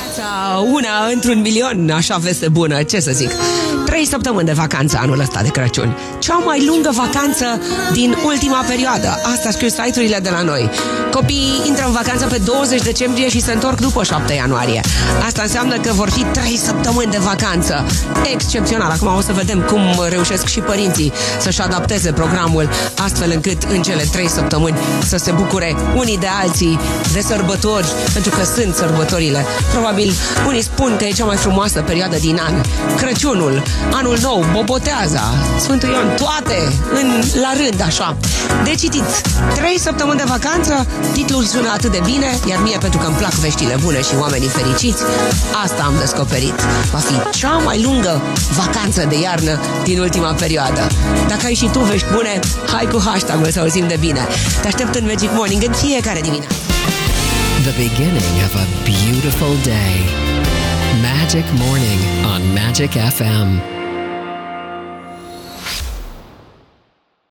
Viața, una într-un milion, așa veste bună, ce să zic. 3 săptămâni de vacanță anul ăsta de Crăciun. Cea mai lungă vacanță din ultima perioadă. Asta scriu site-urile de la noi. Copiii intră în vacanță pe 20 decembrie și se întorc după 7 ianuarie. Asta înseamnă că vor fi 3 săptămâni de vacanță. Excepțional. Acum o să vedem cum reușesc și părinții să-și adapteze programul astfel încât în cele 3 săptămâni să se bucure unii de alții de sărbători, pentru că sunt sărbătorile. Probabil unii spun că e cea mai frumoasă perioadă din an. Crăciunul, Anul Nou, Boboteaza, Sfântul Ion, toate la rând, așa. De citit, 3 săptămâni de vacanță, titlul sună atât de bine, iar mie, pentru că îmi plac veștile bune și oamenii fericiți, asta am descoperit. Va fi cea mai lungă vacanță de iarnă din ultima perioadă. Dacă ai și tu vești bune, hai cu hashtag-ul să auzim de bine. Te aștept în Magic Morning în fiecare dimineață. The beginning of a beautiful day. Magic Morning on Magic FM.